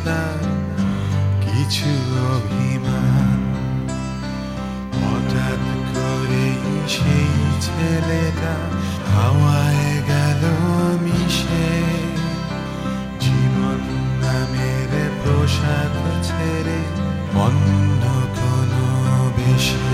তার কিছু অভিমান। হঠাৎ করেই সেই ছেলেটা হাওয়ায় গেল মিশে, জীবন নামের পোশাক ছেড়ে অন্য কোনো বেশে।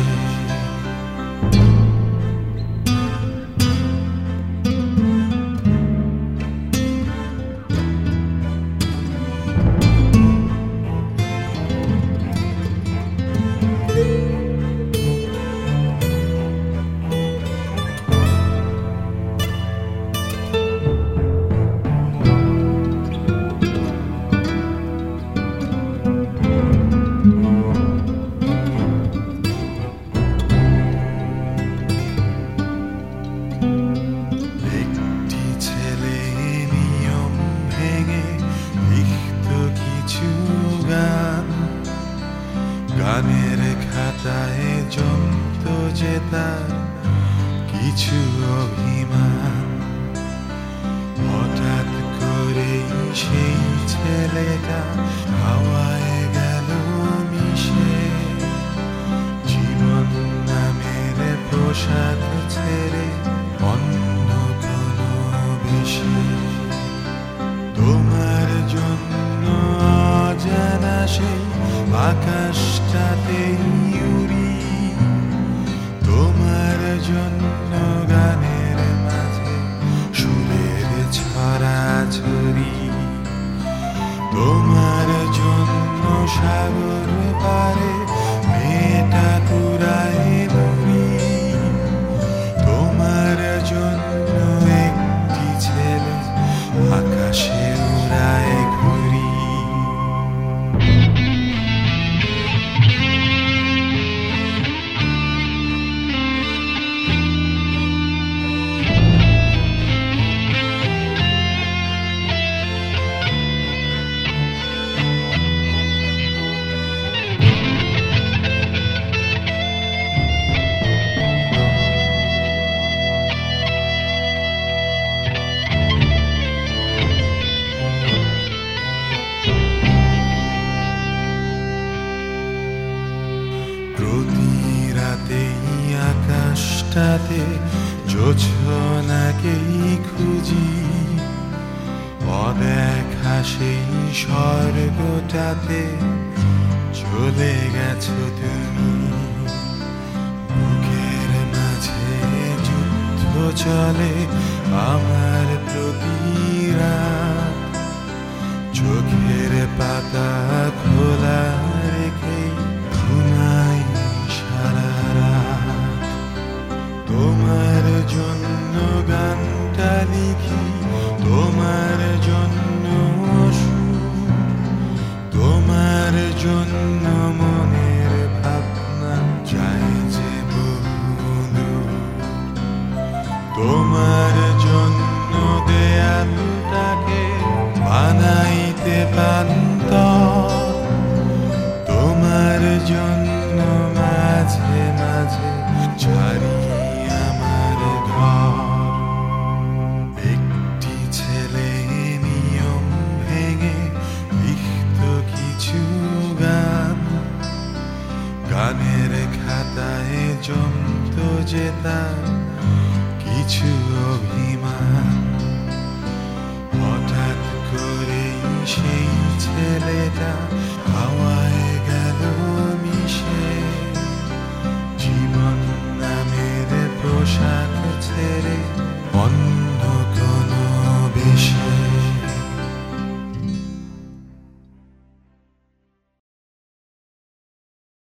গানের খাতায় জমত যে তার কিছু অভিমান। হঠাৎ করেই সেই ছেলেটা হাওয়ায় গেল মিশে, জীবন নামের পোশাক ছেড়ে অন্য কোনো বেশে। তোমার জন্য অজানা সেই আকাশটাতেই উড়ি, তোমার জন্য গানের মাঝে সুরের ছড়াছড়ি, তোমার জন্য সাগর পারে মেয়েটা কুড়ায় নুড়ি, তোমার জন্য একটি ছেলে আকাশে উড়ায় ঘুরি। প্রতি রাতেই আকাশটাতে জোছনাকেই খুঁজি, অদেখা সেই স্বর্গটাতে চলে গেছো তুমি। বুকের মাঝে যুদ্ধ চলে আমার প্রতি রাত, চোখের পাতা খোলা রেখে ঘুমাই সারা রাত। তোমার জন্য গানটা লিখি, তোমার জন্য সুর, তোমার জন্য মনের ভাবনা যায় যে বহুদূর। তোমার জন্য দেয়ালটাকে বানাইতে পান্তর, তোমার জন্য মাঝে মাঝে ছাড়ি আমার ঘর। একটি ছেলে নিয়ম ভেঙে লিখত কিছু গান, গানের খাতায় জমত যে তার কিছু অভিমান। হঠাৎ করেই সেই ছেলেটা